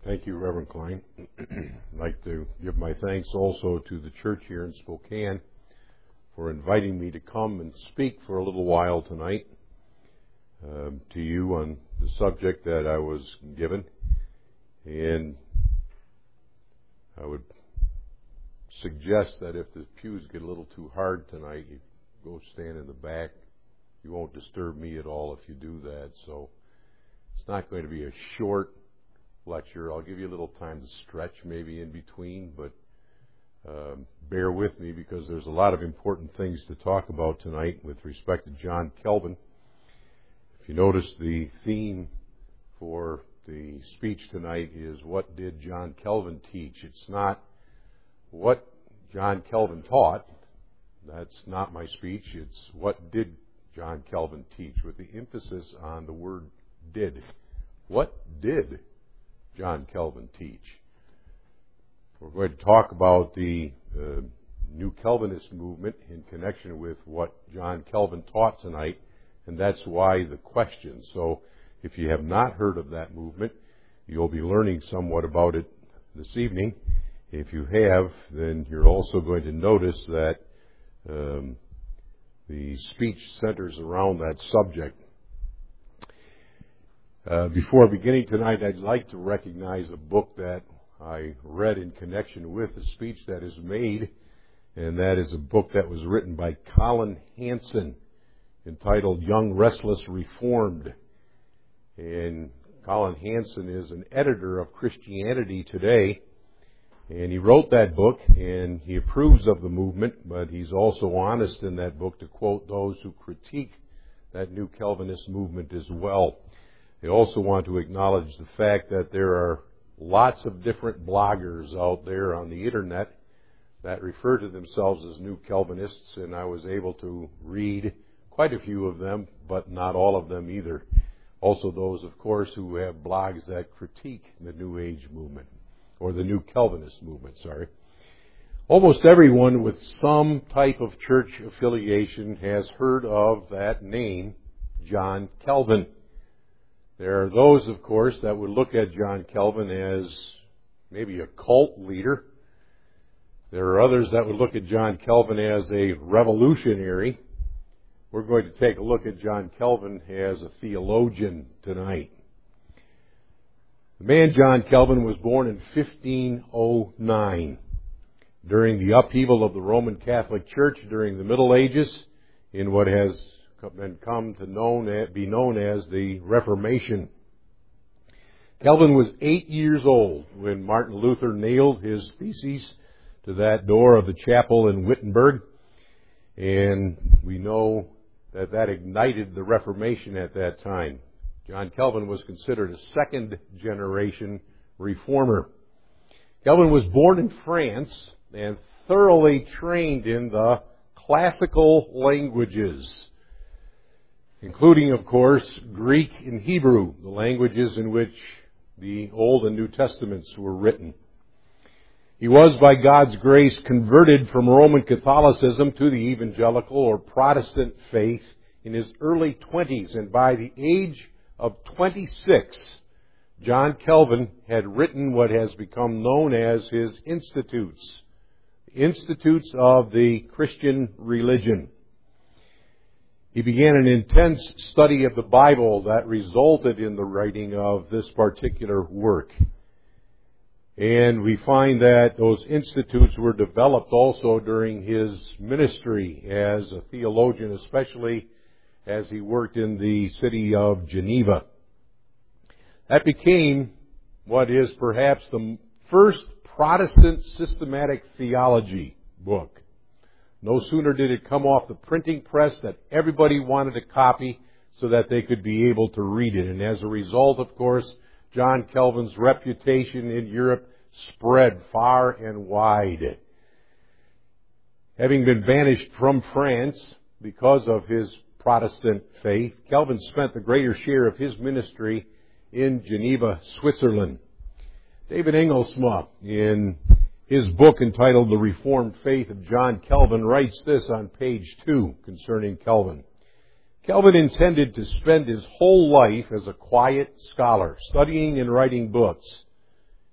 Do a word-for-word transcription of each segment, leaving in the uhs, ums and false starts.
Thank you, Reverend Klein. I'd like to give my thanks also to the church here in Spokane for inviting me to come and speak for a little while tonight uh, to you on the subject that I was given. And I would suggest that if the pews get a little too hard tonight, you go stand in the back. You won't disturb me at all if you do that. So it's not going to be a short lecture. I'll give you a little time to stretch maybe in between, but um, bear with me because there's a lot of important things to talk about tonight with respect to John Calvin. If you notice, the theme for the speech tonight is what did John Calvin teach? It's not what John Calvin taught. That's not my speech. It's what did John Calvin teach, with the emphasis on the word did. What did John Calvin teach? We're going to talk about the uh, New Calvinist movement in connection with what John Calvin taught tonight, and that's why the question. So if you have not heard of that movement, you'll be learning somewhat about it this evening. If you have, then you're also going to notice that um, the speech centers around that subject. Uh, before beginning tonight, I'd like to recognize a book that I read in connection with the speech that is made, and that is a book that was written by Colin Hansen entitled Young, Restless, Reformed. And Colin Hansen is an editor of Christianity Today, and he wrote that book, and he approves of the movement, but he's also honest in that book to quote those who critique that New Calvinist movement as well. They also want to acknowledge the fact that there are lots of different bloggers out there on the internet that refer to themselves as New Calvinists, and I was able to read quite a few of them, but not all of them either. Also those, of course, who have blogs that critique the New Age movement, or the New Calvinist movement, sorry. Almost everyone with some type of church affiliation has heard of that name, John Calvin. There are those, of course, that would look at John Calvin as maybe a cult leader. There are others that would look at John Calvin as a revolutionary. We're going to take a look at John Calvin as a theologian tonight. The man John Calvin was born in fifteen oh nine during the upheaval of the Roman Catholic Church during the Middle Ages in what has been come to known, be known as the Reformation. Calvin was eight years old when Martin Luther nailed his theses to that door of the chapel in Wittenberg, and we know that that ignited the Reformation at that time. John Calvin was considered a second-generation reformer. Calvin was born in France and thoroughly trained in the classical languages, including, of course, Greek and Hebrew, the languages in which the Old and New Testaments were written. He was, by God's grace, converted from Roman Catholicism to the evangelical or Protestant faith in his early twenties, and by the age of twenty-six, John Calvin had written what has become known as his Institutes, Institutes of the Christian Religion. He began an intense study of the Bible that resulted in the writing of this particular work. And we find that those institutes were developed also during his ministry as a theologian, especially as he worked in the city of Geneva. That became what is perhaps the first Protestant systematic theology book. No sooner did it come off the printing press that everybody wanted a copy so that they could be able to read it. And as a result, of course, John Calvin's reputation in Europe spread far and wide. Having been banished from France because of his Protestant faith, Calvin spent the greater share of his ministry in Geneva, Switzerland. David Engelsma, in his book entitled The Reformed Faith of John Calvin, writes this on page two concerning Calvin. Calvin intended to spend his whole life as a quiet scholar, studying and writing books.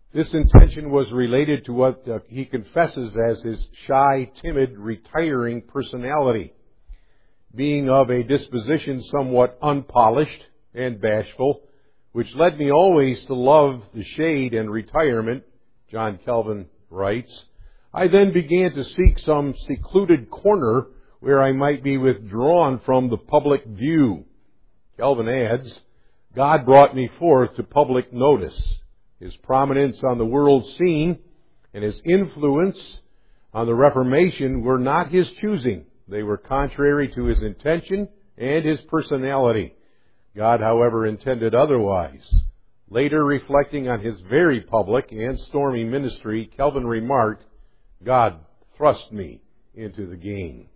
This intention was related to what uh, he confesses as his shy, timid, retiring personality, being of a disposition somewhat unpolished and bashful, which led me always to love the shade and retirement, John Calvin writes. I then began to seek some secluded corner where I might be withdrawn from the public view. Calvin adds, God brought me forth to public notice. His prominence on the world scene and his influence on the Reformation were not his choosing. They were contrary to his intention and his personality. God, however, intended otherwise. Later, reflecting on his very public and stormy ministry, Calvin remarked, God thrust me into the game.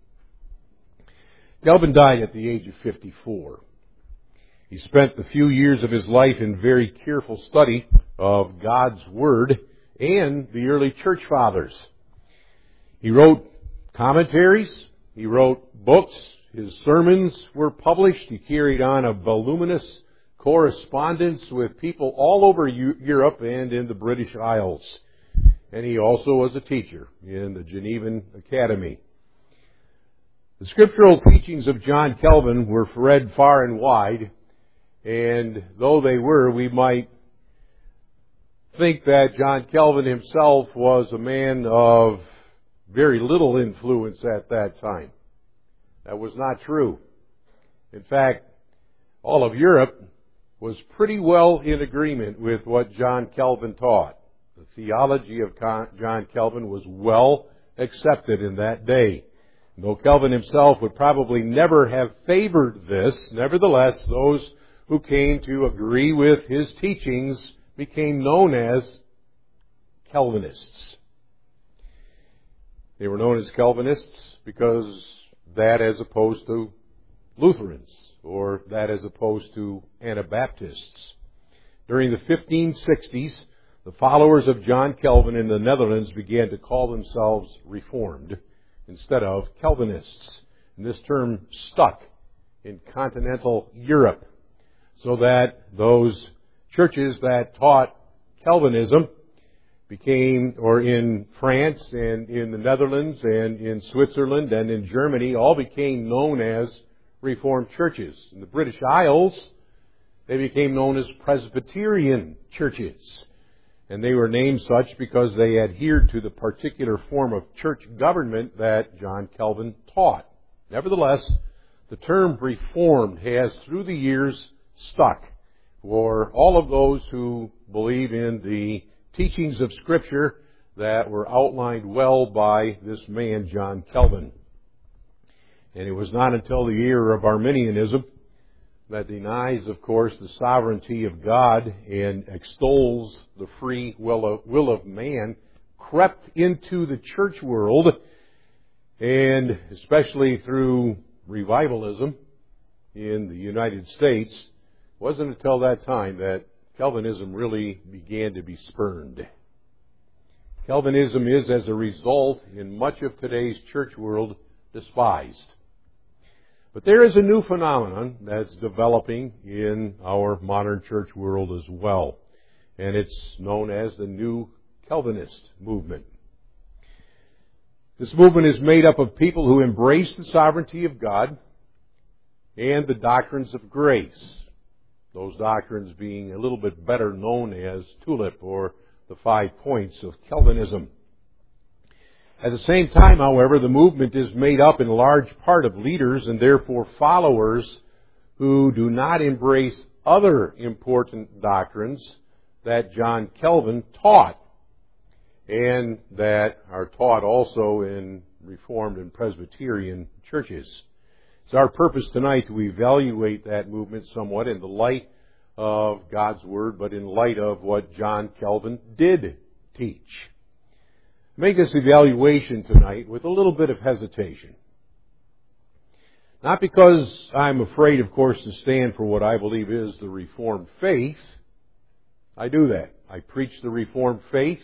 Calvin died at the age of fifty-four. He spent the few years of his life in very careful study of God's Word and the early church fathers. He wrote commentaries. He wrote books. His sermons were published. He carried on a voluminous correspondence with people all over Europe and in the British Isles. And he also was a teacher in the Genevan Academy. The scriptural teachings of John Calvin were read far and wide, and though they were, we might think that John Calvin himself was a man of very little influence at that time. That was not true. In fact, all of Europe was pretty well in agreement with what John Calvin taught. The theology of John Calvin was well accepted in that day. Though Calvin himself would probably never have favored this, nevertheless, those who came to agree with his teachings became known as Calvinists. They were known as Calvinists because that as opposed to Lutherans, or that as opposed to Anabaptists. During the fifteen sixties, the followers of John Calvin in the Netherlands began to call themselves Reformed instead of Calvinists. And this term stuck in continental Europe, so that those churches that taught Calvinism became, or in France and in the Netherlands and in Switzerland and in Germany, all became known as Reformed churches. In the British Isles, they became known as Presbyterian churches. And they were named such because they adhered to the particular form of church government that John Calvin taught. Nevertheless, the term Reformed has through the years stuck for all of those who believe in the teachings of Scripture that were outlined well by this man, John Calvin. And it was not until the era of Arminianism that denies, of course, the sovereignty of God and extols the free will of, will of man, crept into the church world, and especially through revivalism in the United States. It wasn't until that time that Calvinism really began to be spurned. Calvinism is, as a result, in much of today's church world, despised. But there is a new phenomenon that's developing in our modern church world as well, and it's known as the New Calvinist movement. This movement is made up of people who embrace the sovereignty of God and the doctrines of grace. Those doctrines being a little bit better known as TULIP, or the five points of Calvinism. At the same time, however, the movement is made up in large part of leaders and therefore followers who do not embrace other important doctrines that John Calvin taught, and that are taught also in Reformed and Presbyterian churches. It's our purpose tonight to evaluate that movement somewhat in the light of God's Word, but in light of what John Calvin did teach. Make this evaluation tonight with a little bit of hesitation. Not because I'm afraid, of course, to stand for what I believe is the Reformed faith. I do that. I preach the Reformed faith.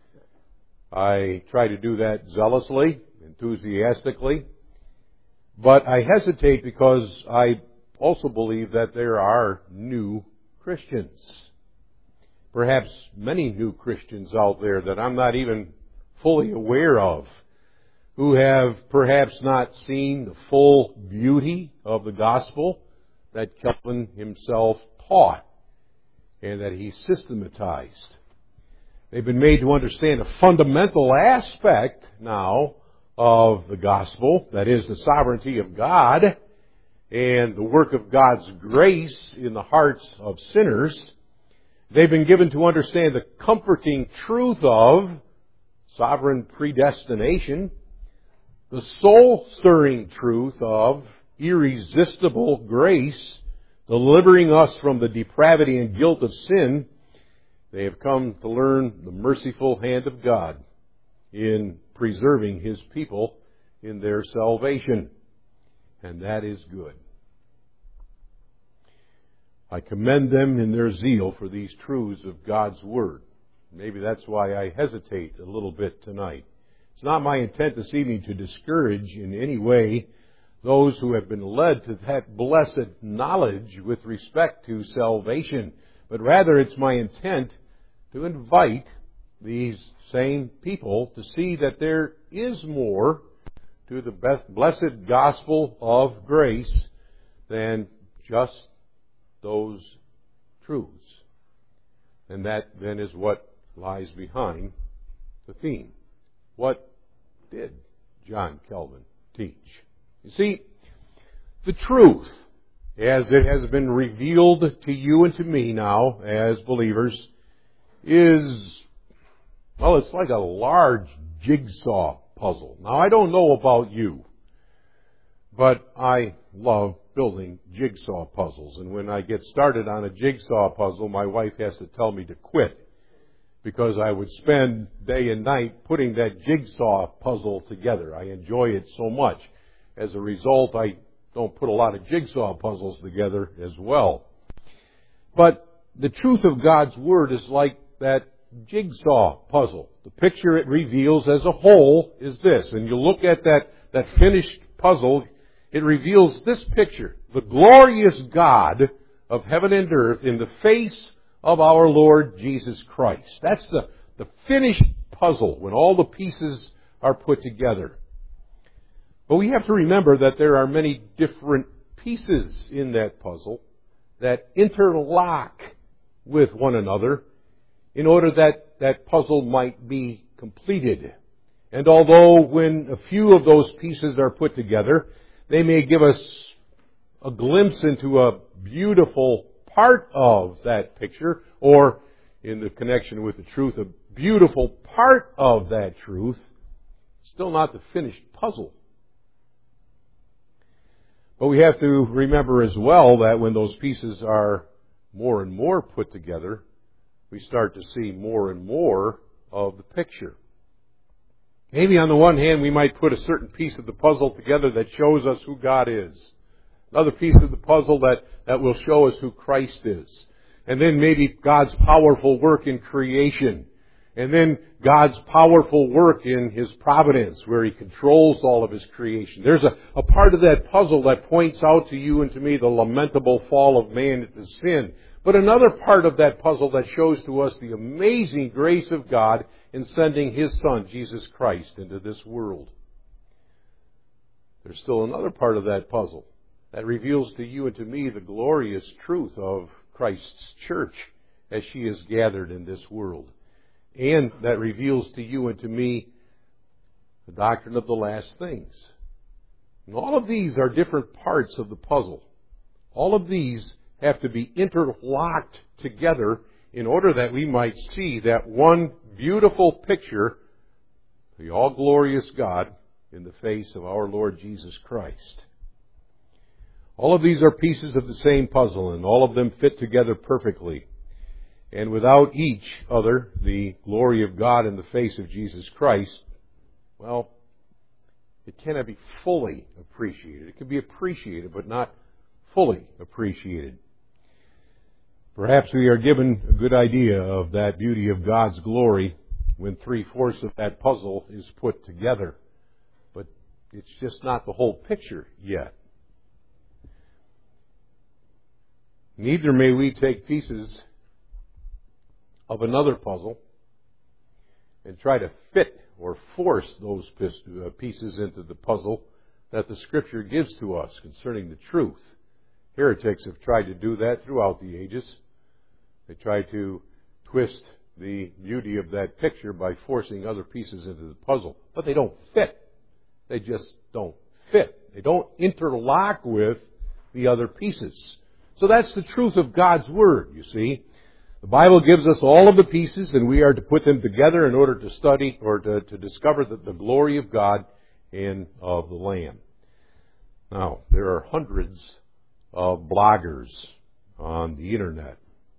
I try to do that zealously, enthusiastically. But I hesitate because I also believe that there are new Christians. perhaps many new Christians out there that I'm not even fully aware of, who have perhaps not seen the full beauty of the gospel that Calvin himself taught and that he systematized. They've been made to understand a fundamental aspect now of the gospel, that is the sovereignty of God and the work of God's grace in the hearts of sinners. They've been given to understand the comforting truth of sovereign predestination, the soul-stirring truth of irresistible grace, delivering us from the depravity and guilt of sin. They have come to learn the merciful hand of God in preserving His people in their salvation. And that is good. I commend them in their zeal for these truths of God's Word. Maybe that's why I hesitate a little bit tonight. It's not my intent this evening to discourage in any way those who have been led to that blessed knowledge with respect to salvation, but rather it's my intent to invite these same people to see that there is more to the blessed gospel of grace than just those truths. And that then is what lies behind the theme. What did John Calvin teach? You see, the truth, as it has been revealed to you and to me now as believers, is, well, it's like a large jigsaw puzzle. Now, I don't know about you, but I love building jigsaw puzzles. And when I get started on a jigsaw puzzle, my wife has to tell me to quit, because I would spend day and night putting that jigsaw puzzle together. I enjoy it so much. As a result, I don't put a lot of jigsaw puzzles together as well. But the truth of God's Word is like that jigsaw puzzle. The picture it reveals as a whole is this. And you look at that, that finished puzzle, it reveals this picture. The glorious God of heaven and earth in the face of our Lord Jesus Christ. That's the, the finished puzzle when all the pieces are put together. But we have to remember that there are many different pieces in that puzzle that interlock with one another in order that that puzzle might be completed. And although when a few of those pieces are put together, they may give us a glimpse into a beautiful part of that picture, or in the connection with the truth, a beautiful part of that truth, still not the finished puzzle. But we have to remember as well that when those pieces are more and more put together, we start to see more and more of the picture. Maybe on the one hand, we might put a certain piece of the puzzle together that shows us who God is. Another piece of the puzzle that, that will show us who Christ is. And then maybe God's powerful work in creation. And then God's powerful work in His providence, where He controls all of His creation. There's a, a part of that puzzle that points out to you and to me the lamentable fall of man into sin. But another part of that puzzle that shows to us the amazing grace of God in sending His Son, Jesus Christ, into this world. There's still another part of that puzzle that reveals to you and to me the glorious truth of Christ's church as she is gathered in this world. And that reveals to you and to me the doctrine of the last things. And all of these are different parts of the puzzle. All of these have to be interlocked together in order that we might see that one beautiful picture, the all-glorious God in the face of our Lord Jesus Christ. All of these are pieces of the same puzzle, and all of them fit together perfectly. And without each other, the glory of God in the face of Jesus Christ, well, it cannot be fully appreciated. It can be appreciated, but not fully appreciated. Perhaps we are given a good idea of that beauty of God's glory when three-fourths of that puzzle is put together. But it's just not the whole picture yet. Neither may we take pieces of another puzzle and try to fit or force those pieces into the puzzle that the Scripture gives to us concerning the truth. Heretics have tried to do that throughout the ages. They try to twist the beauty of that picture by forcing other pieces into the puzzle. But they don't fit. They just don't fit. They don't interlock with the other pieces. So that's the truth of God's Word, you see. The Bible gives us all of the pieces, and we are to put them together in order to study or to, to discover the, the glory of God and of the Lamb. Now, there are hundreds of bloggers on the Internet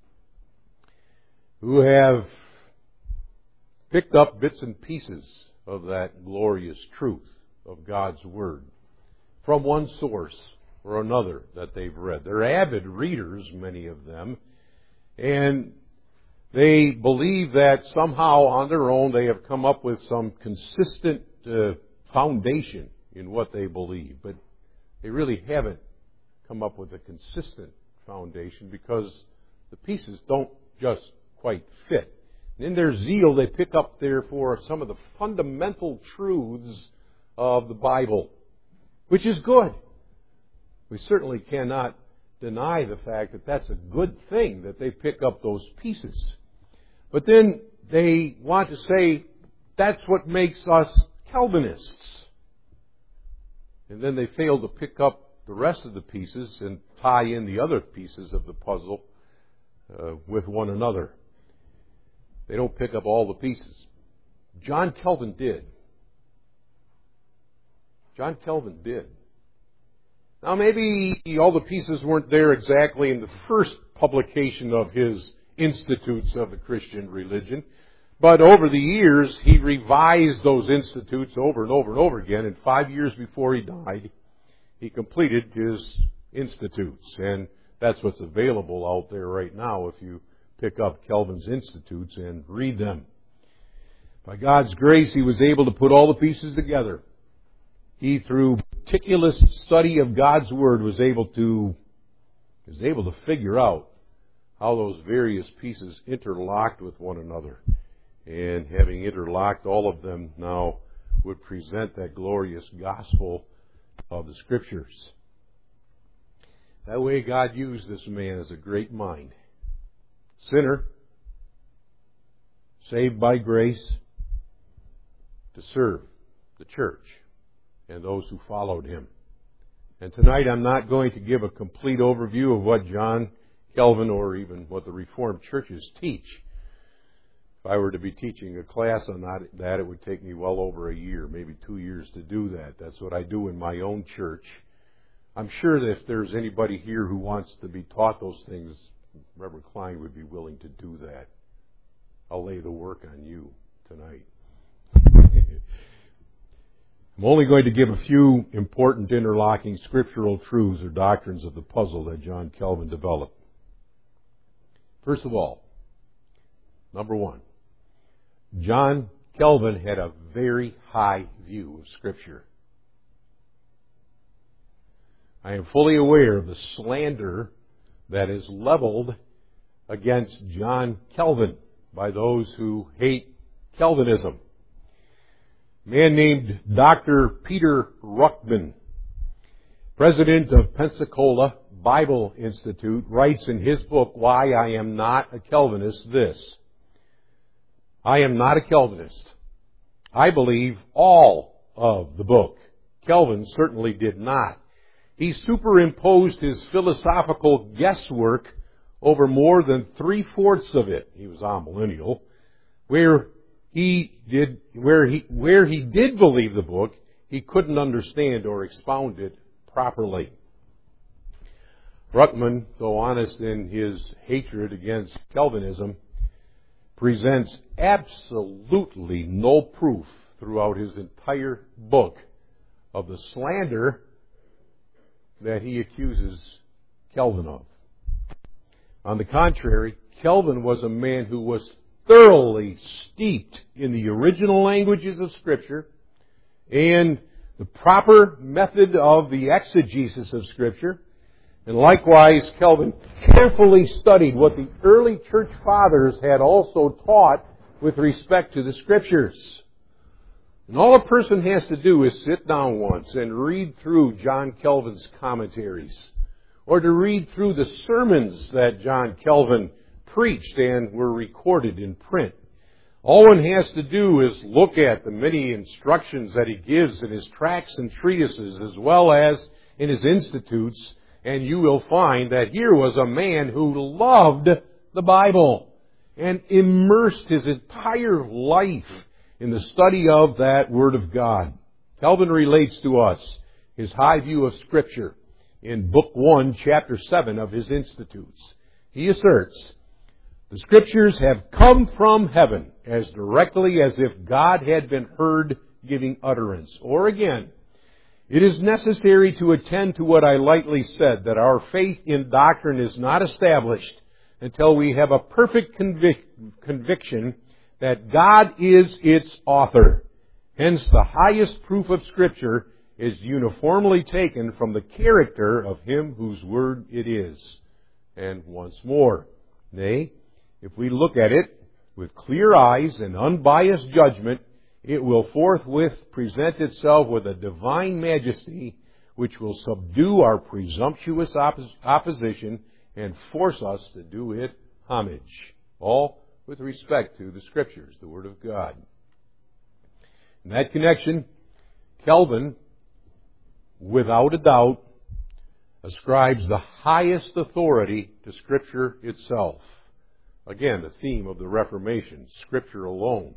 who have picked up bits and pieces of that glorious truth of God's Word from one source or another that they've read. They're avid readers, many of them, and they believe that somehow on their own they have come up with some consistent uh, foundation in what they believe. But they really haven't come up with a consistent foundation because the pieces don't just quite fit. And in their zeal, they pick up, therefore, some of the fundamental truths of the Bible, which is good. We certainly cannot deny the fact that that's a good thing, that they pick up those pieces. But then they want to say, that's what makes us Calvinists. And then they fail to pick up the rest of the pieces and tie in the other pieces of the puzzle uh, with one another. They don't pick up all the pieces. John Calvin did. John Calvin did. Now maybe all the pieces weren't there exactly in the first publication of his Institutes of the Christian Religion, but over the years he revised those institutes over and over and over again, and five years before he died, he completed his institutes, and that's what's available out there right now if you pick up Calvin's Institutes and read them. By God's grace, he was able to put all the pieces together. He, through meticulous study of God's Word, was able to was able to figure out how those various pieces interlocked with one another. And having interlocked all of them, now would present that glorious gospel of the Scriptures. That way God used this man as a great mind. Sinner, saved by grace, to serve the church and those who followed him. And tonight I'm not going to give a complete overview of what John Calvin or even what the Reformed churches teach. If I were to be teaching a class on that, it would take me well over a year, maybe two years to do that. That's what I do in my own church. I'm sure that if there's anybody here who wants to be taught those things, Reverend Klein would be willing to do that. I'll lay the work on you tonight. I'm only going to give a few important interlocking scriptural truths or doctrines of the puzzle that John Calvin developed. First of all, number one, John Calvin had a very high view of Scripture. I am fully aware of the slander that is leveled against John Calvin by those who hate Calvinism. A man named Doctor Peter Ruckman, president of Pensacola Bible Institute, writes in his book, Why I Am Not a Calvinist, this: I am not a Calvinist. I believe all of the book. Calvin certainly did not. He superimposed his philosophical guesswork over more than three-fourths of it. He was amillennial. Where he did, where he, where he did believe the book, he couldn't understand or expound it properly. Ruckman, though honest in his hatred against Calvinism, presents absolutely no proof throughout his entire book of the slander that he accuses Calvin of. On the contrary, Calvin was a man who was thoroughly steeped in the original languages of Scripture and the proper method of the exegesis of Scripture. And likewise, Calvin carefully studied what the early church fathers had also taught with respect to the Scriptures. And all a person has to do is sit down once and read through John Calvin's commentaries, or to read through the sermons that John Calvin preached and were recorded in print. All one has to do is look at the many instructions that he gives in his tracts and treatises as well as in his institutes, and you will find that here was a man who loved the Bible and immersed his entire life in the study of that Word of God. Calvin relates to us his high view of Scripture in Book one, Chapter seven of his Institutes. He asserts, "The Scriptures have come from heaven as directly as if God had been heard giving utterance." Or again, "It is necessary to attend to what I lightly said, that our faith in doctrine is not established until we have a perfect convic- conviction that God is its author. Hence, the highest proof of Scripture is uniformly taken from the character of Him whose word it is." And once more, nay, if we look at it with clear eyes and unbiased judgment, it will forthwith present itself with a divine majesty which will subdue our presumptuous oppos- opposition and force us to do it homage. All with respect to the Scriptures, the Word of God. In that connection, Calvin, without a doubt, ascribes the highest authority to Scripture itself. Again, the theme of the Reformation, Scripture alone.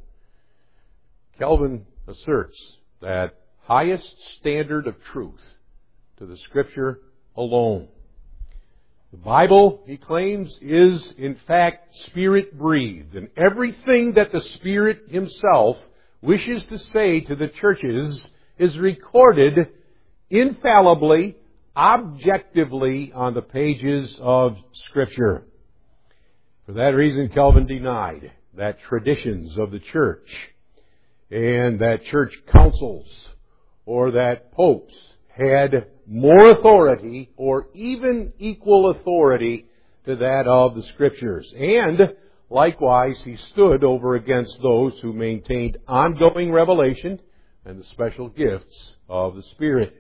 Calvin asserts that highest standard of truth to the Scripture alone. The Bible, he claims, is in fact Spirit-breathed, and everything that the Spirit Himself wishes to say to the churches is recorded infallibly, objectively on the pages of Scripture. For that reason, Calvin denied that traditions of the church and that church councils or that popes had more authority or even equal authority to that of the Scriptures. And likewise, he stood over against those who maintained ongoing revelation and the special gifts of the Spirit.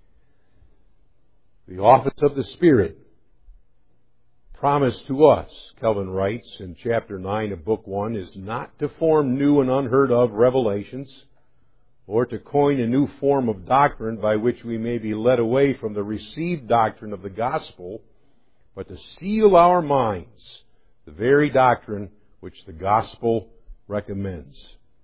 The office of the Spirit promised to us, Calvin writes in chapter nine of book one, is not to form new and unheard of revelations or to coin a new form of doctrine by which we may be led away from the received doctrine of the gospel, but to seal our minds the very doctrine which the gospel recommends.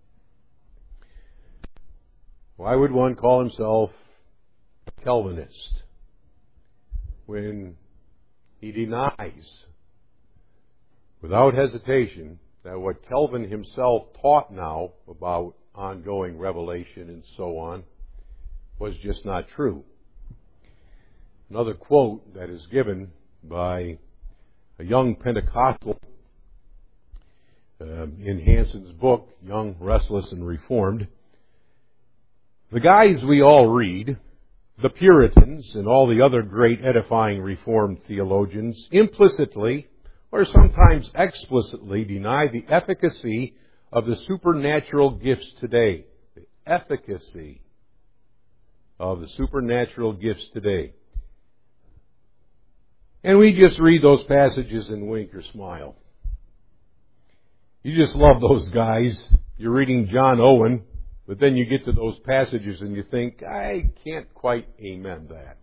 Why would one call himself a Calvinist when he denies without hesitation that what Calvin himself taught now about ongoing revelation and so on was just not true? Another quote that is given by a young Pentecostal uh, in Hanson's book, Young, Restless, and Reformed. The guys we all read, the Puritans and all the other great edifying Reformed theologians, implicitly or sometimes explicitly deny the efficacy of the supernatural gifts today. The efficacy of the supernatural gifts today. And we just read those passages and wink or smile. You just love those guys. You're reading John Owen, but then you get to those passages and you think, I can't quite amen that.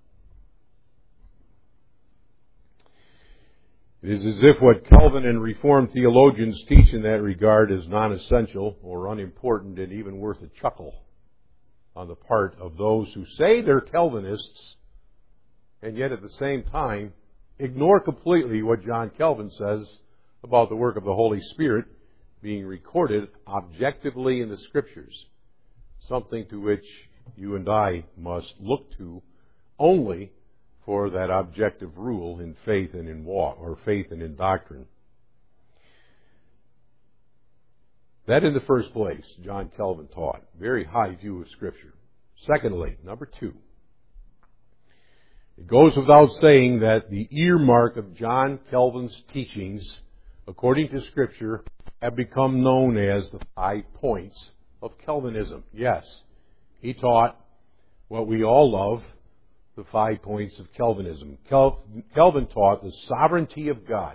It is as if what Calvin and Reformed theologians teach in that regard is non-essential or unimportant and even worth a chuckle on the part of those who say they're Calvinists and yet at the same time ignore completely what John Calvin says about the work of the Holy Spirit being recorded objectively in the Scriptures, something to which you and I must look to only for that objective rule in faith and in walk, or faith and in doctrine. That in the first place, John Calvin taught. Very high view of Scripture. Secondly, number two, It goes without saying that the earmark of John Calvin's teachings, according to Scripture, have become known as the five points of Calvinism. Yes, he taught what we all love, the five points of Calvinism. Calvin taught the sovereignty of God,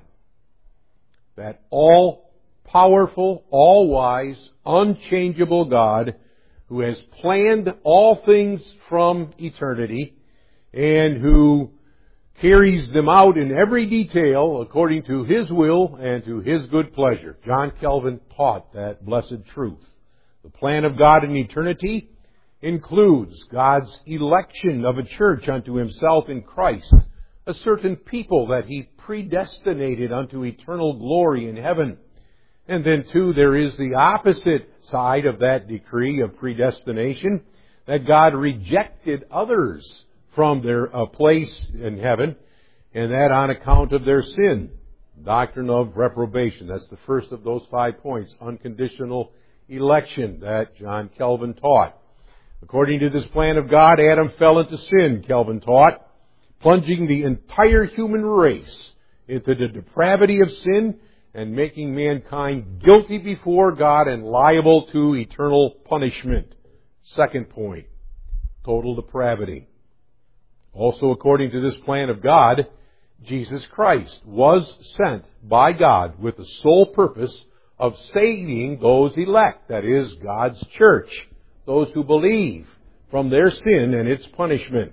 that all-powerful, all-wise, unchangeable God who has planned all things from eternity and who carries them out in every detail according to His will and to His good pleasure. John Calvin taught that blessed truth. The plan of God in eternity includes God's election of a church unto Himself in Christ, a certain people that He predestinated unto eternal glory in heaven. And then, too, there is the opposite side of that decree of predestination, that God rejected others from their uh, place in heaven, and that on account of their sin. Doctrine of reprobation. That's the first of those five points. Unconditional election that John Calvin taught. According to this plan of God, Adam fell into sin, Calvin taught, plunging the entire human race into the depravity of sin and making mankind guilty before God and liable to eternal punishment. Second point, total depravity. Also, according to this plan of God, Jesus Christ was sent by God with the sole purpose of saving those elect, that is, God's church, those who believe, from their sin and its punishment.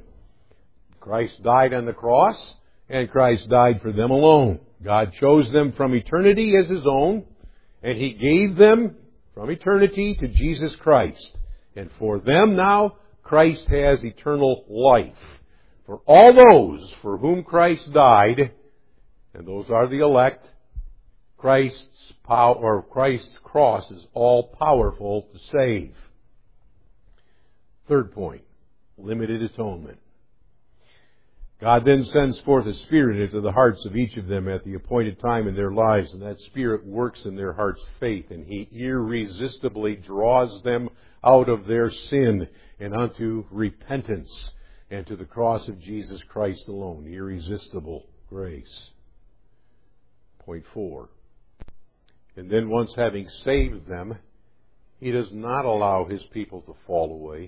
Christ died on the cross, and Christ died for them alone. God chose them from eternity as His own, and He gave them from eternity to Jesus Christ. And for them now, Christ has eternal life. For all those for whom Christ died, and those are the elect, Christ's power, or Christ's cross is all powerful to save. Third point, limited atonement. God then sends forth a Spirit into the hearts of each of them at the appointed time in their lives, and that Spirit works in their hearts' faith, and He irresistibly draws them out of their sin and unto repentance and to the cross of Jesus Christ alone. Irresistible grace. Point four. And then once having saved them, He does not allow His people to fall away.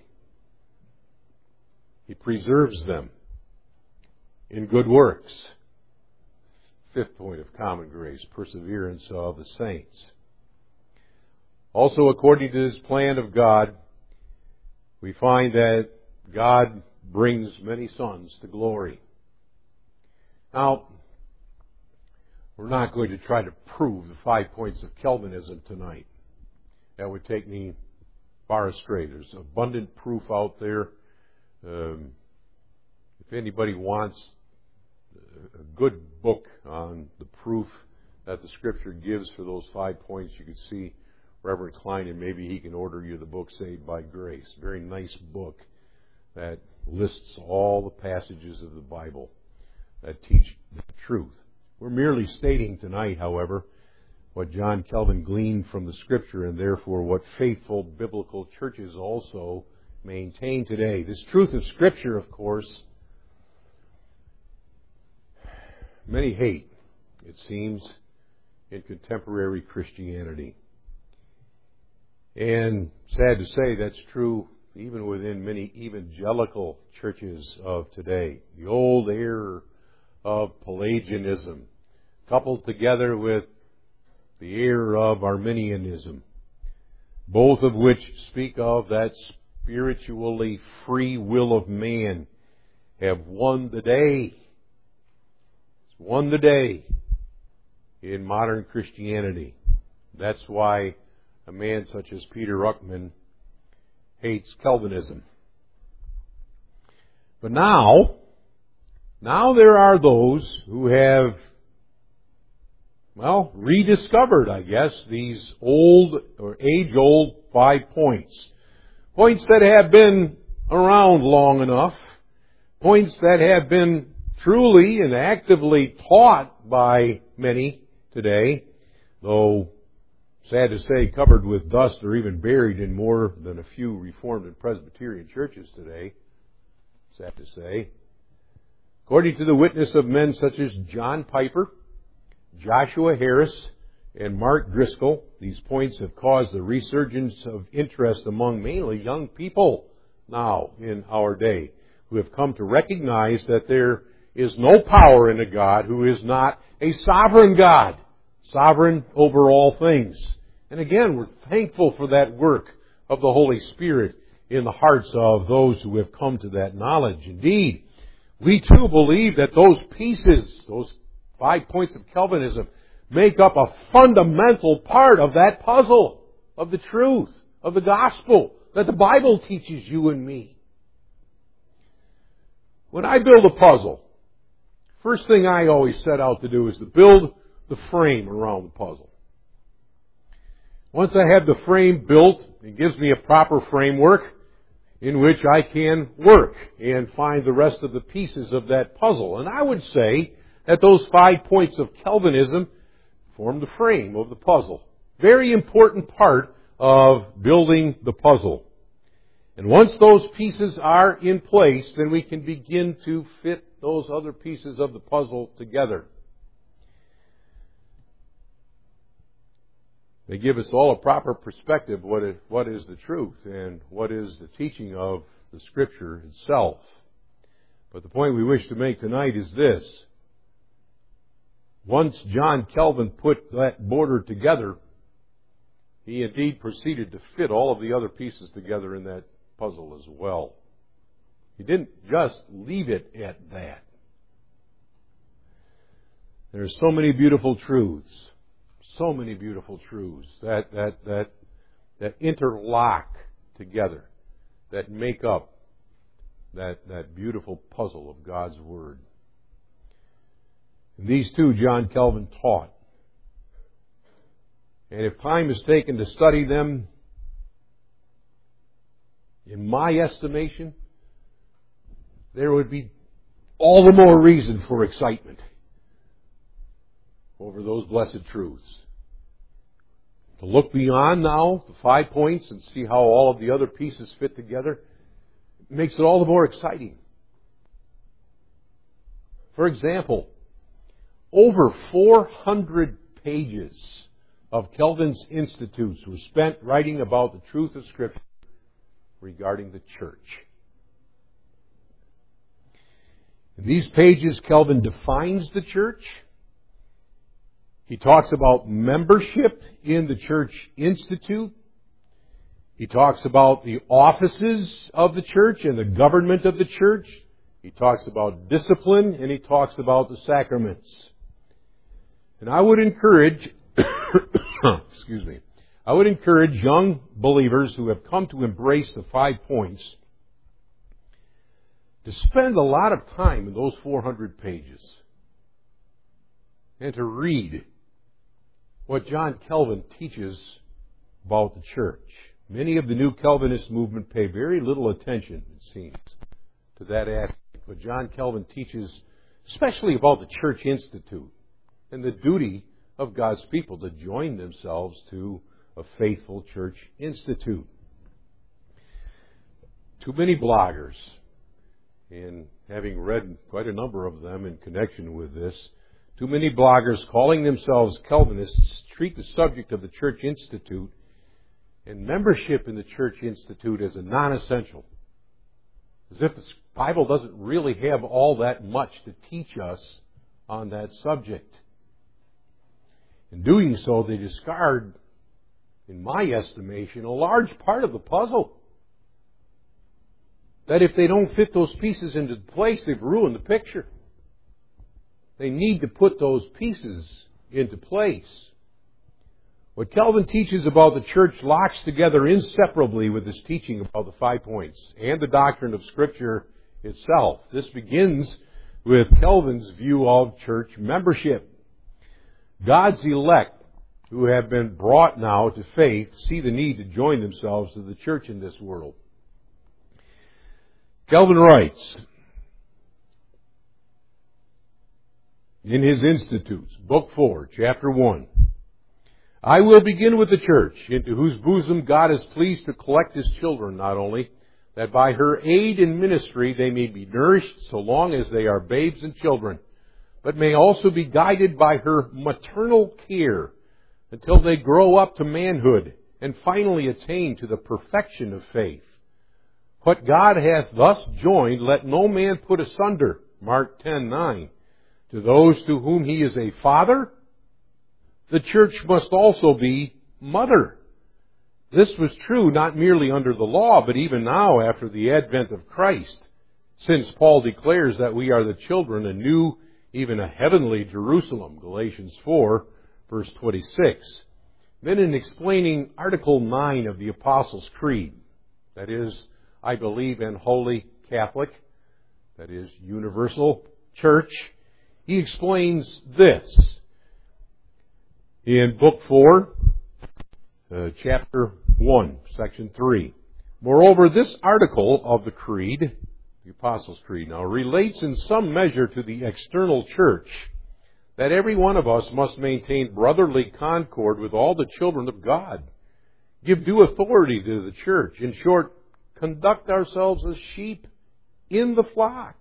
He preserves them in good works. Fifth point of common grace, perseverance of the saints. Also, according to this plan of God, we find that God brings many sons to glory. Now, we're not going to try to prove the five points of Calvinism tonight. That would take me far astray. There's abundant proof out there. Um, if anybody wants a good book on the proof that the Scripture gives for those five points, you could see Reverend Klein, and maybe he can order you the book Saved by Grace. Very nice book that lists all the passages of the Bible that teach the truth. We're merely stating tonight, however, what John Calvin gleaned from the Scripture, and therefore what faithful biblical churches also maintain today. This truth of Scripture, of course, many hate, it seems, in contemporary Christianity. And sad to say, that's true even within many evangelical churches of today. The old error of Pelagianism, coupled together with the error of Arminianism, both of which speak of that spiritually free will of man, have won the day. It's won the day in modern Christianity. That's why a man such as Peter Ruckman hates Calvinism. But now, now there are those who have, well, rediscovered, I guess, these old or age-old five points. Points that have been around long enough. Points that have been truly and actively taught by many today, though sad to say, covered with dust or even buried in more than a few Reformed and Presbyterian churches today. Sad to say. According to the witness of men such as John Piper, Joshua Harris, and Mark Driscoll, these points have caused a resurgence of interest among mainly young people now in our day, who have come to recognize that there is no power in a God who is not a sovereign God, sovereign over all things. And again, we're thankful for that work of the Holy Spirit in the hearts of those who have come to that knowledge. Indeed, we too believe that those pieces, those five points of Calvinism, make up a fundamental part of that puzzle, of the truth, of the gospel that the Bible teaches you and me. When I build a puzzle, first thing I always set out to do is to build the frame around the puzzle. Once I have the frame built, it gives me a proper framework in which I can work and find the rest of the pieces of that puzzle. And I would say that those five points of Calvinism form the frame of the puzzle. Very important part of building the puzzle. And once those pieces are in place, then we can begin to fit those other pieces of the puzzle together. They give us all a proper perspective of what is, what is the truth and what is the teaching of the Scripture itself. But the point we wish to make tonight is this. Once John Calvin put that border together, he indeed proceeded to fit all of the other pieces together in that puzzle as well. He didn't just leave it at that. There are so many beautiful truths, so many beautiful truths that, that, that, that interlock together, that make up that, that beautiful puzzle of God's Word. And these two John Calvin taught. And if time is taken to study them, in my estimation, there would be all the more reason for excitement over those blessed truths. To look beyond now the five points and see how all of the other pieces fit together makes it all the more exciting. For example, over four hundred pages of Calvin's Institutes were spent writing about the truth of Scripture regarding the church. In these pages, Calvin defines the church. He talks about membership in the Church Institute. He talks about the offices of the church and the government of the church. He talks about discipline, and he talks about the sacraments. And I would encourage, excuse me, I would encourage young believers who have come to embrace the five points to spend a lot of time in those four hundred pages and to read what John Calvin teaches about the church. Many of the new Calvinist movement pay very little attention, it seems, to that aspect. But John Calvin teaches especially about the Church Institute and the duty of God's people to join themselves to a faithful Church Institute. Too many bloggers, and having read quite a number of them in connection with this, too many bloggers calling themselves Calvinists treat the subject of the Church Institute and membership in the Church Institute as a non-essential. As if the Bible doesn't really have all that much to teach us on that subject. In doing so, they discard, in my estimation, a large part of the puzzle. That if they don't fit those pieces into place, they've ruined the picture. They need to put those pieces into place. What Calvin teaches about the church locks together inseparably with his teaching about the five points and the doctrine of Scripture itself. This begins with Calvin's view of church membership. God's elect, who have been brought now to faith, see the need to join themselves to the church in this world. Calvin writes in his Institutes, Book four, Chapter one, I will begin with the church, into whose bosom God is pleased to collect His children, not only that by her aid in ministry they may be nourished so long as they are babes and children, but may also be guided by her maternal care until they grow up to manhood and finally attain to the perfection of faith. What God hath thus joined, let no man put asunder. Mark ten nine. To those to whom he is a father, the church must also be mother. This was true not merely under the law, but even now after the advent of Christ, since Paul declares that we are the children, a new, even a heavenly Jerusalem, Galatians four, verse twenty-six. Then in explaining Article nine of the Apostles' Creed, that is, I believe in Holy Catholic, that is, universal church, he explains this. In Book four, uh, Chapter one, Section three. Moreover, this article of the Creed, the Apostles' Creed now, relates in some measure to the external church, that every one of us must maintain brotherly concord with all the children of God, give due authority to the church, in short, conduct ourselves as sheep in the flock.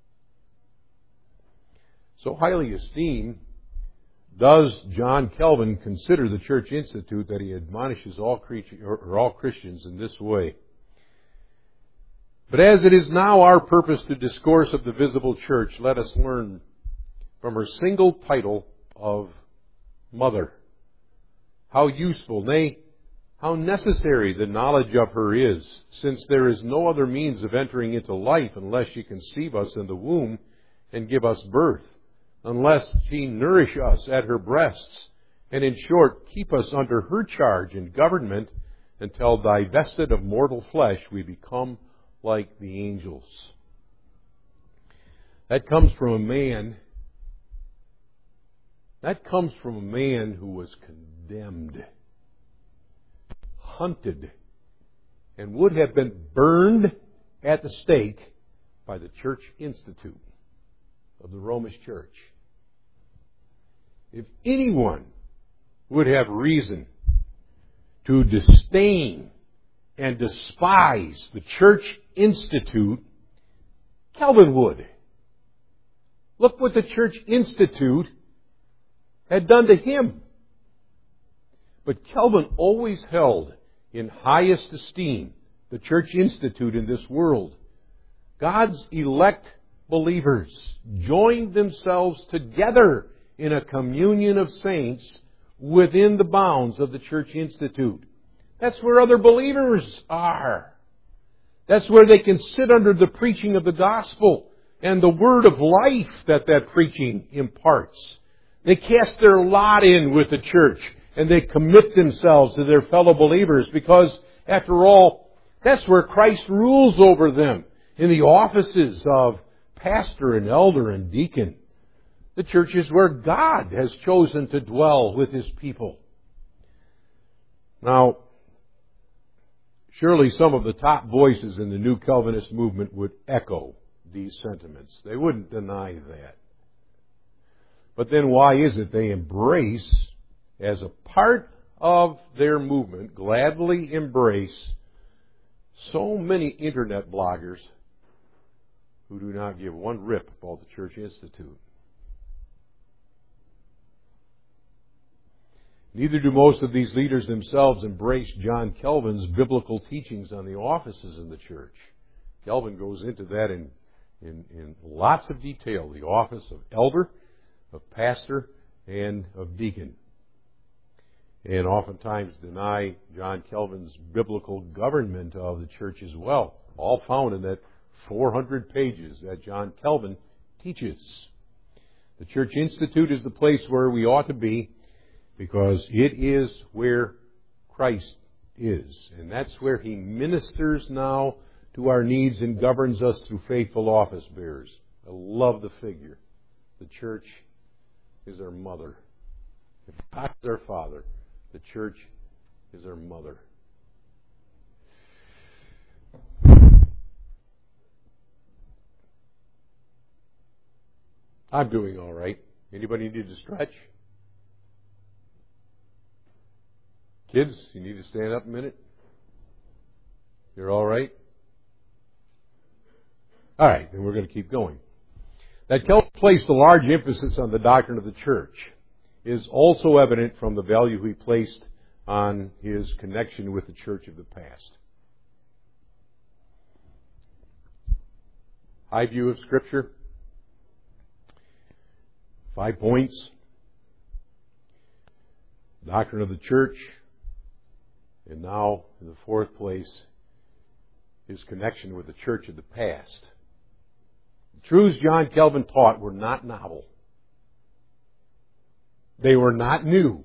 So highly esteemed does John Calvin consider the Church Institute that he admonishes all, creature, or all Christians in this way. But as it is now our purpose to discourse of the visible church, let us learn from her single title of Mother how useful, nay, how necessary the knowledge of her is, since there is no other means of entering into life unless she conceive us in the womb and give us birth, unless she nourish us at her breasts, and in short, keep us under her charge and government until divested of mortal flesh we become like the angels. That comes from a man, that comes from a man who was condemned, hunted, and would have been burned at the stake by the Church Institute of the Romish Church. If anyone would have reason to disdain and despise the Church Institute, Calvin would. Look what the Church Institute had done to him. But Calvin always held in highest esteem the Church Institute in this world. God's elect believers joined themselves together in a communion of saints within the bounds of the Church Institute. That's where other believers are. That's where they can sit under the preaching of the gospel and the word of life that that preaching imparts. They cast their lot in with the church and they commit themselves to their fellow believers because, after all, that's where Christ rules over them in the offices of pastor and elder and deacon. The church is where God has chosen to dwell with His people. Now, surely some of the top voices in the New Calvinist movement would echo these sentiments. They wouldn't deny that. But then why is it they embrace, as a part of their movement, gladly embrace so many internet bloggers who do not give one rip about the Church Institute? Neither do most of these leaders themselves embrace John Calvin's biblical teachings on the offices in the church. Calvin goes into that in, in, in lots of detail, the office of elder, of pastor, and of deacon. And oftentimes deny John Calvin's biblical government of the church as well, all found in that four hundred pages that John Calvin teaches. The Church Institute is the place where we ought to be, because it is where Christ is. And that's where He ministers now to our needs and governs us through faithful office bearers. I love the figure. The church is our mother. If God is our father, the church is our mother. I'm doing all right. Anybody need to stretch? Kids, you need to stand up a minute? You're all right? All right, then we're going to keep going. That Calvin placed a large emphasis on the doctrine of the church is also evident from the value he placed on his connection with the church of the past. High view of Scripture. Five points. Doctrine of the church. And now, in the fourth place, his connection with the church of the past. The truths John Calvin taught were not novel. They were not new.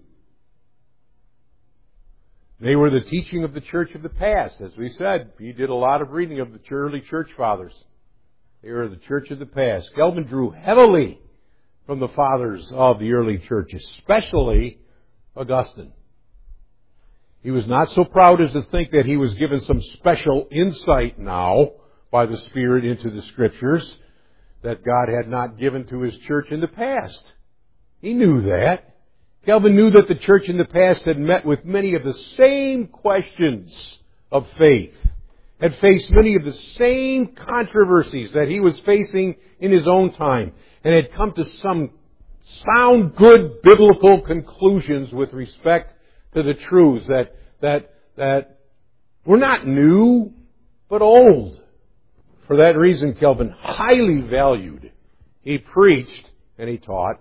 They were the teaching of the church of the past. As we said, he did a lot of reading of the early church fathers. They were the church of the past. Calvin drew heavily from the fathers of the early church, especially Augustine. He was not so proud as to think that he was given some special insight now by the Spirit into the Scriptures that God had not given to His church in the past. He knew that. Calvin knew that the church in the past had met with many of the same questions of faith, had faced many of the same controversies that he was facing in his own time, and had come to some sound, good biblical conclusions with respect to the truths that that that were not new, but old. For that reason, Calvin highly valued, he preached, and he taught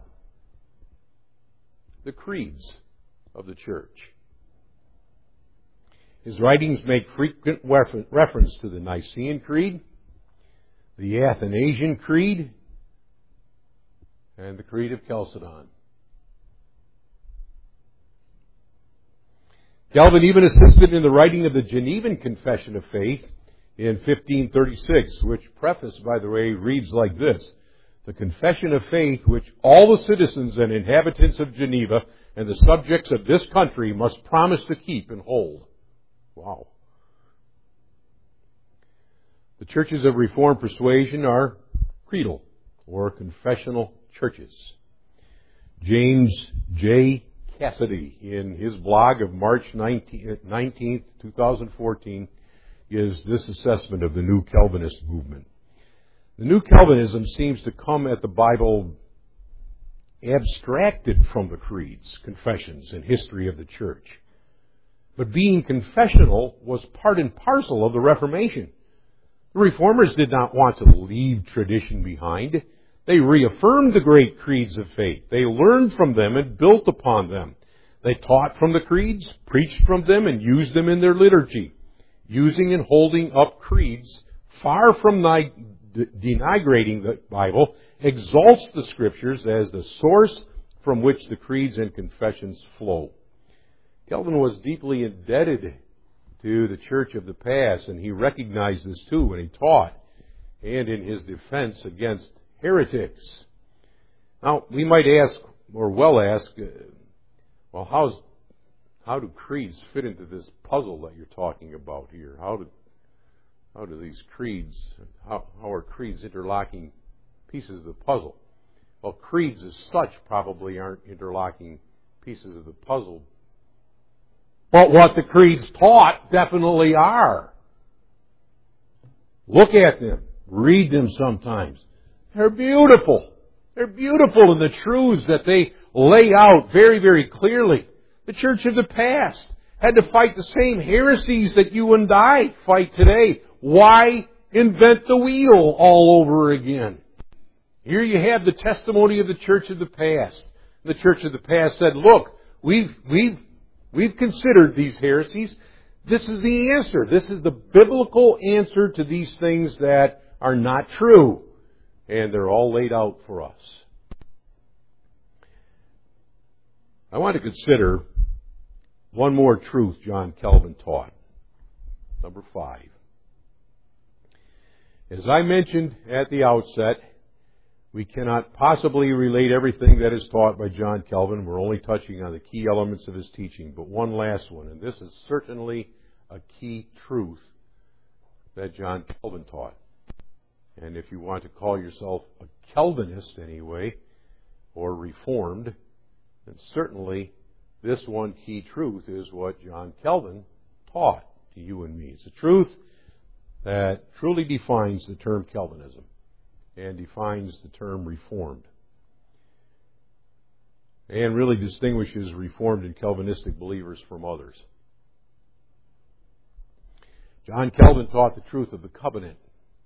the creeds of the church. His writings make frequent reference to the Nicene Creed, the Athanasian Creed, and the Creed of Chalcedon. Calvin even assisted in the writing of the Genevan Confession of Faith in fifteen thirty-six, which, preface, by the way, reads like this: the Confession of Faith which all the citizens and inhabitants of Geneva and the subjects of this country must promise to keep and hold. Wow. The churches of Reformed persuasion are creedal or confessional churches. James J. Cassidy, in his blog of March nineteenth, twenty fourteen, gives this assessment of the New Calvinist movement. The New Calvinism seems to come at the Bible abstracted from the creeds, confessions, and history of the church. But being confessional was part and parcel of the Reformation. The Reformers did not want to leave tradition behind. They reaffirmed the great creeds of faith. They learned from them and built upon them. They taught from the creeds, preached from them, and used them in their liturgy. Using and holding up creeds, far from denigrating the Bible, exalts the Scriptures as the source from which the creeds and confessions flow. Calvin was deeply indebted to the church of the past, and he recognized this too when he taught and in his defense against heretics. Now, we might ask, or well ask, uh, well, how's, how do creeds fit into this puzzle that you're talking about here? How do, how do these creeds, how, how are creeds interlocking pieces of the puzzle? Well, creeds as such probably aren't interlocking pieces of the puzzle. But what the creeds taught definitely are. Look at them. Read them sometimes. They're beautiful. They're beautiful in the truths that they lay out very, very clearly. The church of the past had to fight the same heresies that you and I fight today. Why invent the wheel all over again? Here you have the testimony of the church of the past. The church of the past said, look, we've, we've, we've considered these heresies. This is the answer. This is the biblical answer to these things that are not true. And they're all laid out for us. I want to consider one more truth John Calvin taught. Number five. As I mentioned at the outset, we cannot possibly relate everything that is taught by John Calvin. We're only touching on the key elements of his teaching. But one last one, and this is certainly a key truth that John Calvin taught. And if you want to call yourself a Calvinist anyway, or Reformed, then certainly this one key truth is what John Calvin taught to you and me. It's a truth that truly defines the term Calvinism and defines the term Reformed, and really distinguishes Reformed and Calvinistic believers from others. John Calvin taught the truth of the covenant.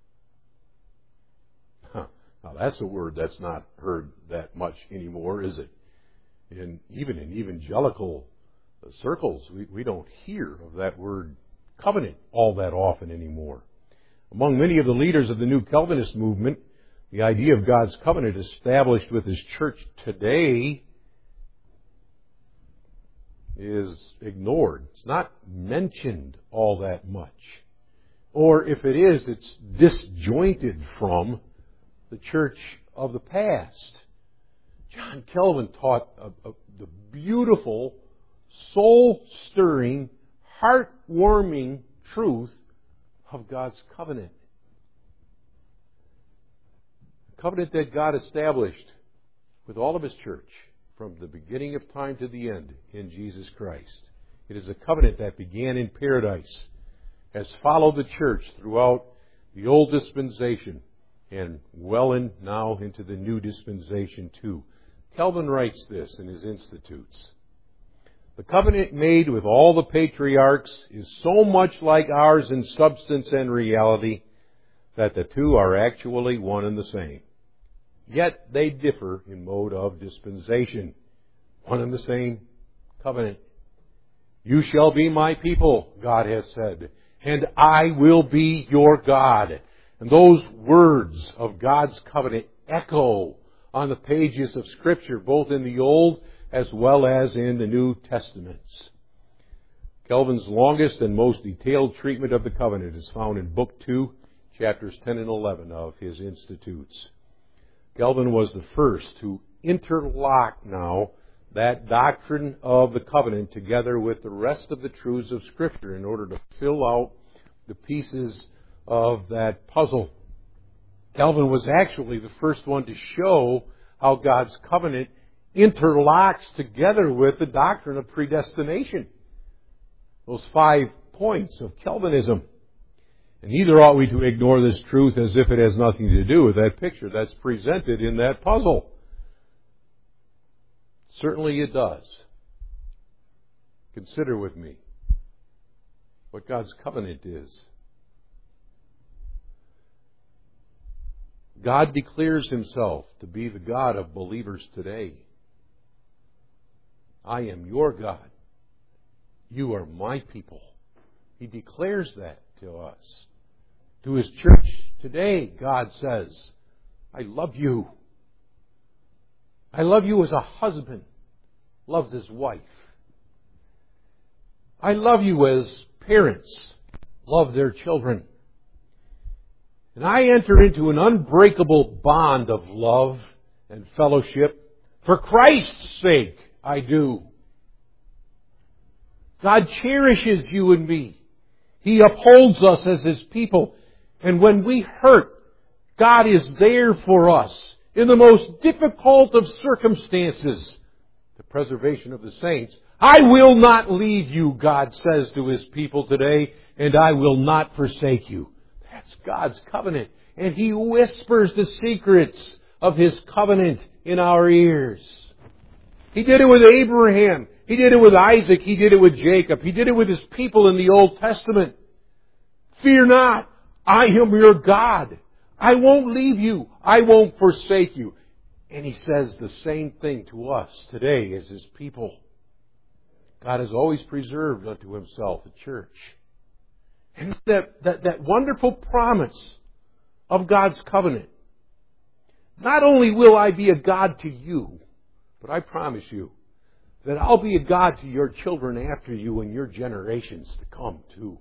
Huh. Now that's a word that's not heard that much anymore, is it? In, even in evangelical circles, we, we don't hear of that word covenant all that often anymore. Among many of the leaders of the New Calvinist movement, the idea of God's covenant established with His church today is ignored. It's not mentioned all that much. Or if it is, it's disjointed from the church of the past. John Calvin taught a, a, the beautiful, soul-stirring, heart-warming truth of God's covenant. The covenant that God established with all of His church from the beginning of time to the end in Jesus Christ. It is a covenant that began in paradise, has followed the church throughout the old dispensation, and well in now into the new dispensation too. Calvin writes this in his Institutes. The covenant made with all the patriarchs is so much like ours in substance and reality that the two are actually one and the same. Yet they differ in mode of dispensation. One and the same covenant. You shall be my people, God has said, and I will be your God. And those words of God's covenant echo on the pages of Scripture, both in the Old as well as in the New Testaments. Calvin's longest and most detailed treatment of the covenant is found in Book two, chapters ten and eleven of his Institutes. Calvin was the first to interlock now that doctrine of the covenant together with the rest of the truths of Scripture in order to fill out the pieces of that puzzle. Calvin was actually the first one to show how God's covenant interlocks together with the doctrine of predestination. Those five points of Calvinism. And neither ought we to ignore this truth as if it has nothing to do with that picture that's presented in that puzzle. Certainly it does. Consider with me what God's covenant is. God declares Himself to be the God of believers today. I am your God. You are my people. He declares that to us. To His church today, God says, I love you. I love you as a husband loves his wife. I love you as parents love their children. And I enter into an unbreakable bond of love and fellowship. For Christ's sake, I do. God cherishes you and me. He upholds us as His people. And when we hurt, God is there for us in the most difficult of circumstances. The preservation of the saints. I will not leave you, God says to His people today, and I will not forsake you. That's God's covenant. And He whispers the secrets of His covenant in our ears. He did it with Abraham. He did it with Isaac. He did it with Jacob. He did it with His people in the Old Testament. Fear not. I am your God. I won't leave you. I won't forsake you. And He says the same thing to us today as His people. God has always preserved unto Himself a church. And that, that, that wonderful promise of God's covenant. Not only will I be a God to you, but I promise you that I'll be a God to your children after you and your generations to come too.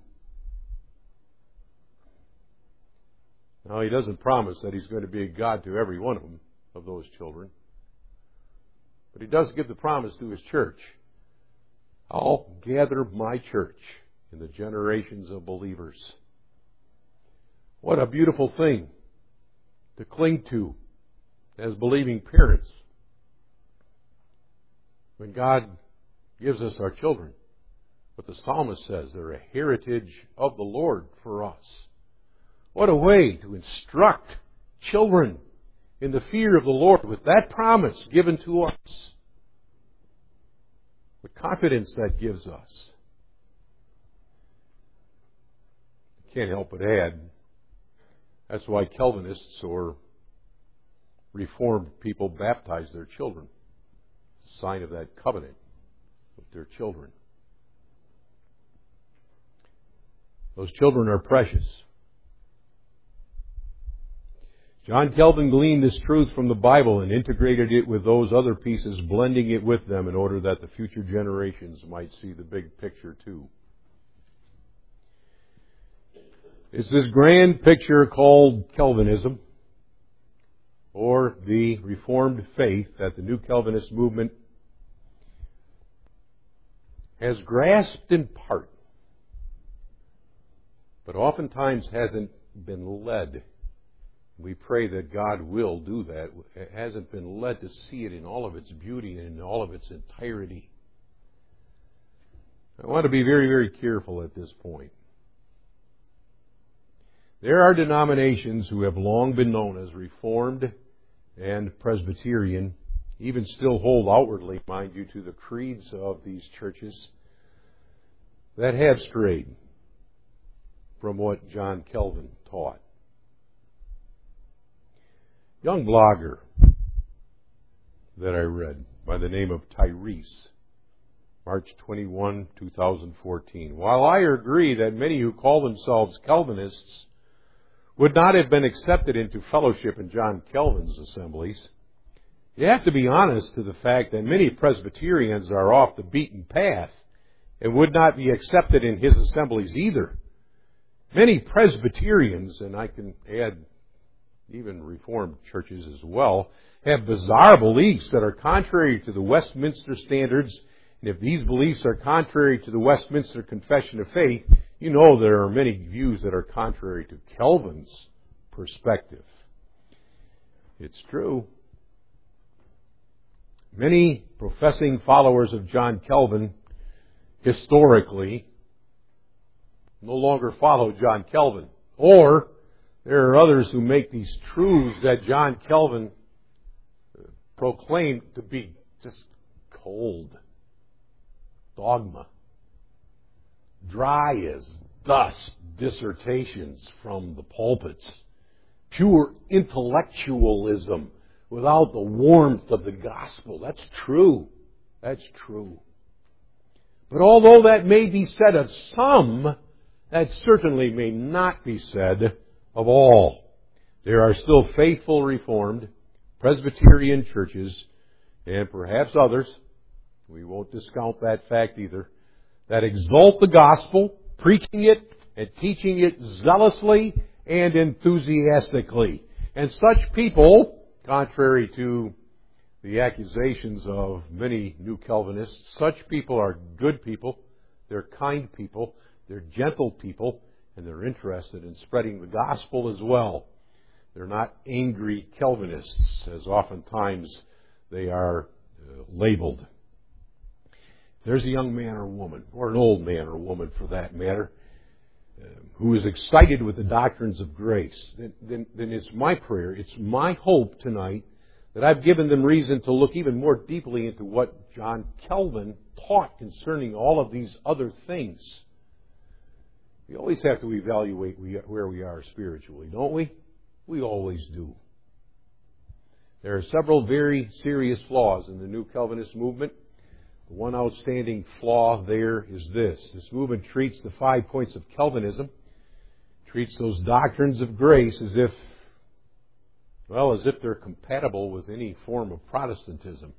Now, He doesn't promise that He's going to be a God to every one of them, of those children. But He does give the promise to His church. I'll gather my church in the generations of believers. What a beautiful thing to cling to as believing parents. When God gives us our children, what the psalmist says, they're a heritage of the Lord for us. What a way to instruct children in the fear of the Lord with that promise given to us. The confidence that gives us. Can't help but add, that's why Calvinists or Reformed people baptize their children. It's a sign of that covenant with their children. Those children are precious. John Calvin gleaned this truth from the Bible and integrated it with those other pieces, blending it with them in order that the future generations might see the big picture too. It's this grand picture called Calvinism, or the Reformed faith, that the New Calvinist movement has grasped in part, but oftentimes hasn't been led. We pray that God will do that. It hasn't been led to see it in all of its beauty and in all of its entirety. I want to be very, very careful at this point. There are denominations who have long been known as Reformed and Presbyterian, even still hold outwardly, mind you, to the creeds of these churches, that have strayed from what John Calvin taught. Young blogger that I read by the name of Tyrese, March twenty-first, twenty fourteen. While I agree that many who call themselves Calvinists would not have been accepted into fellowship in John Calvin's assemblies, you have to be honest to the fact that many Presbyterians are off the beaten path and would not be accepted in his assemblies either. Many Presbyterians, and I can add even Reformed churches as well, have bizarre beliefs that are contrary to the Westminster standards. And if these beliefs are contrary to the Westminster Confession of Faith, you know there are many views that are contrary to Calvin's perspective. It's true. Many professing followers of John Calvin, historically, no longer follow John Calvin. Or there are others who make these truths that John Calvin proclaimed to be just cold dogma, dry as dust dissertations from the pulpits, pure intellectualism without the warmth of the gospel. That's true. That's true. But although that may be said of some, that certainly may not be said of all. There are still faithful Reformed, Presbyterian churches, and perhaps others, we won't discount that fact either, that exalt the gospel, preaching it and teaching it zealously and enthusiastically. And such people, contrary to the accusations of many new Calvinists, such people are good people, they're kind people, they're gentle people, and they're interested in spreading the gospel as well. They're not angry Calvinists, as oftentimes they are uh, labeled. There's a young man or woman, or an old man or woman for that matter, uh, who is excited with the doctrines of grace, then, then, then it's my prayer, it's my hope tonight that I've given them reason to look even more deeply into what John Calvin taught concerning all of these other things. We always have to evaluate where we are spiritually, don't we? We always do. There are several very serious flaws in the New Calvinist movement. The one outstanding flaw there is this. This movement treats the five points of Calvinism, treats those doctrines of grace as if, well, as if they're compatible with any form of Protestantism.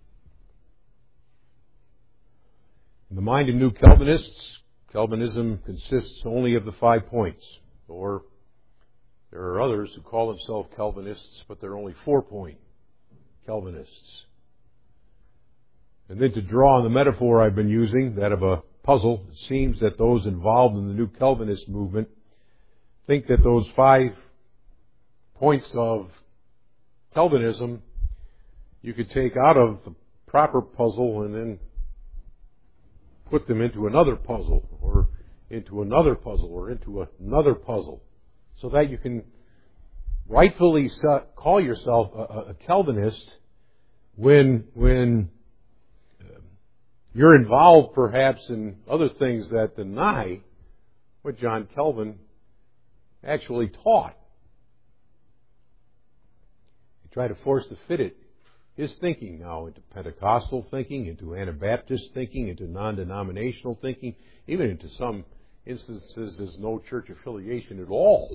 In the mind of New Calvinists, Calvinism consists only of the five points. Or there are others who call themselves Calvinists, but they're only four-point Calvinists. And then to draw on the metaphor I've been using, that of a puzzle, it seems that those involved in the New Calvinist movement think that those five points of Calvinism you could take out of the proper puzzle and then put them into another puzzle, or into another puzzle, or into another puzzle, so that you can rightfully call yourself a, a Calvinist when when you're involved perhaps in other things that deny what John Calvin actually taught. You try to force to fit it, his thinking now, into Pentecostal thinking, into Anabaptist thinking, into non-denominational thinking, even into some instances there's no church affiliation at all.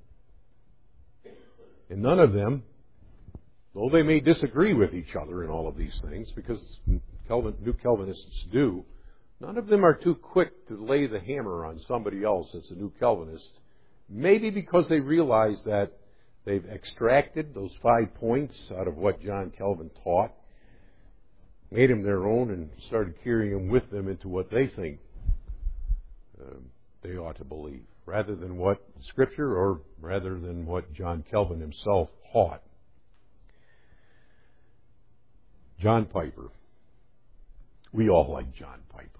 And none of them, though they may disagree with each other in all of these things, because Calvin, New Calvinists do, none of them are too quick to lay the hammer on somebody else that's a New Calvinist, maybe because they realize that they've extracted those five points out of what John Calvin taught, made them their own, and started carrying them with them into what they think uh, they ought to believe, rather than what Scripture, or rather than what John Calvin himself taught. John Piper. We all like John Piper.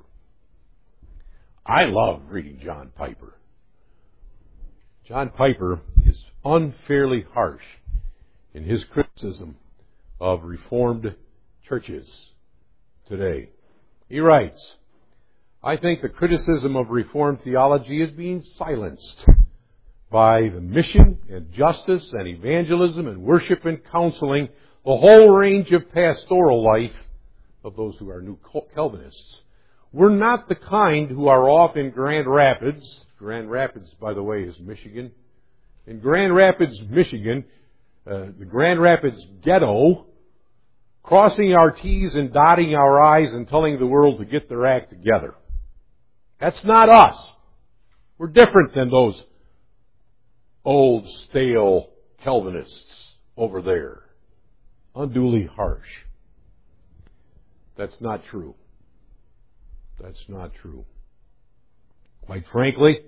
I love reading John Piper. John Piper is unfairly harsh in his criticism of Reformed churches today. He writes, I think the criticism of Reformed theology is being silenced by the mission and justice and evangelism and worship and counseling, the whole range of pastoral life of those who are New Calvinists. We're not the kind who are off in Grand Rapids. Grand Rapids, by the way, is Michigan. In Grand Rapids, Michigan, uh, the Grand Rapids ghetto, crossing our T's and dotting our I's and telling the world to get their act together. That's not us. We're different than those old, stale Calvinists over there. Unduly harsh. That's not true. That's not true. Quite frankly,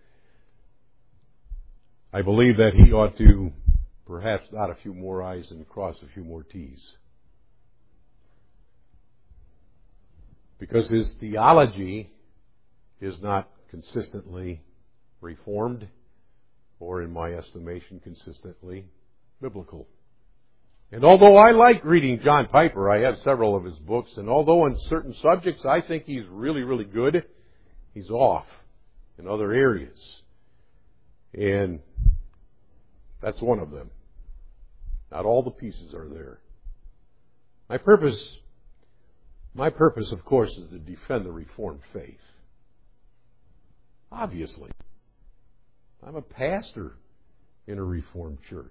I believe that he ought to perhaps dot a few more I's and cross a few more T's. Because his theology is not consistently Reformed, or in my estimation, consistently biblical. And although I like reading John Piper, I have several of his books, and although on certain subjects I think he's really, really good, he's off in other areas. And that's one of them. Not all the pieces are there. My purpose, my purpose, of course, is to defend the Reformed faith. Obviously. I'm a pastor in a Reformed church.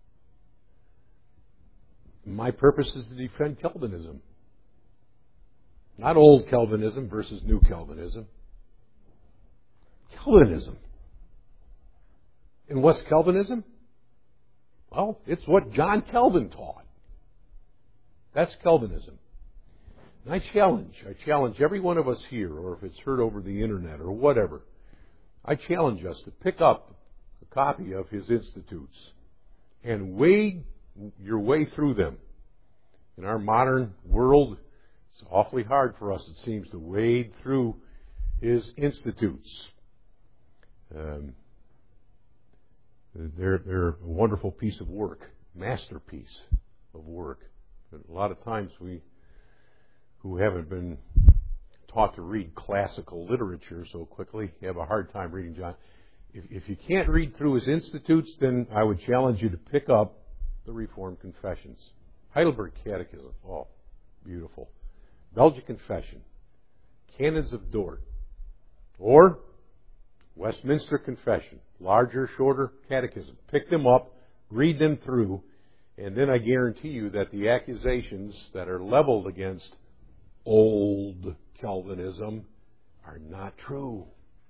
My purpose is to defend Calvinism. Not old Calvinism versus new Calvinism. Calvinism. And what's Calvinism? Well, it's what John Calvin taught. That's Calvinism. And I challenge, I challenge every one of us here, or if it's heard over the internet or whatever, I challenge us to pick up a copy of his Institutes and wade your way through them. In our modern world, it's awfully hard for us, it seems, to wade through his Institutes. Um, they're, they're a wonderful piece of work, masterpiece of work. But a lot of times we, who haven't been taught to read classical literature so quickly, have a hard time reading John. If, if you can't read through his Institutes, then I would challenge you to pick up the Reformed Confessions. Heidelberg Catechism, oh, beautiful. Belgic Confession, Canons of Dort, or Westminster Confession, larger, shorter catechism. Pick them up, read them through, and then I guarantee you that the accusations that are leveled against old Calvinism are not true.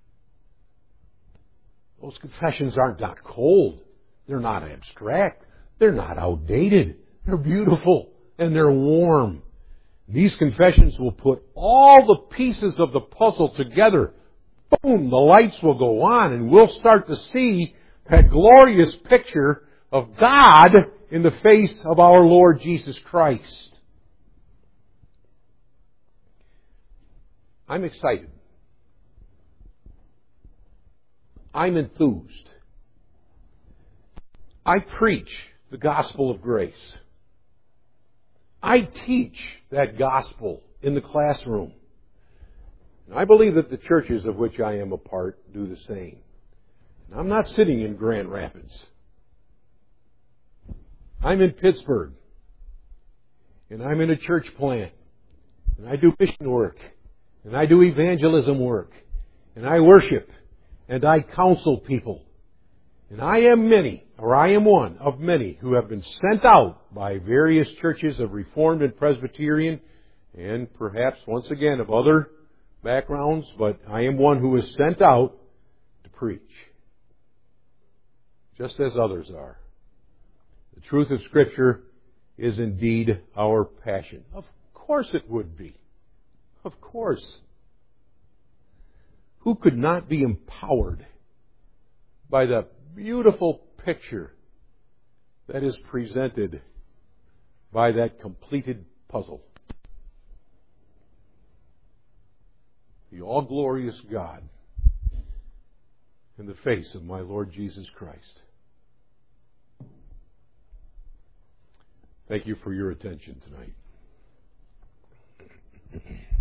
Those confessions aren't not cold. They're not abstract. They're not outdated. They're beautiful and they're warm. These confessions will put all the pieces of the puzzle together. Boom, the lights will go on and we'll start to see that glorious picture of God in the face of our Lord Jesus Christ. I'm excited. I'm enthused I preach the gospel of grace. I teach that gospel in the classroom. And I believe that the churches of which I am a part do the same. And I'm not sitting in Grand Rapids. I'm in Pittsburgh. And I'm in a church plant. And I do mission work. And I do evangelism work. And I worship. And I counsel people. And I am many, or I am one of many, who have been sent out by various churches of Reformed and Presbyterian, and perhaps, once again, of other backgrounds, but I am one who is sent out to preach, just as others are. The truth of Scripture is indeed our passion. Of course it would be. Of course. Who could not be empowered by the beautiful picture that is presented by that completed puzzle? The all-glorious God in the face of my Lord Jesus Christ. Thank you for your attention tonight.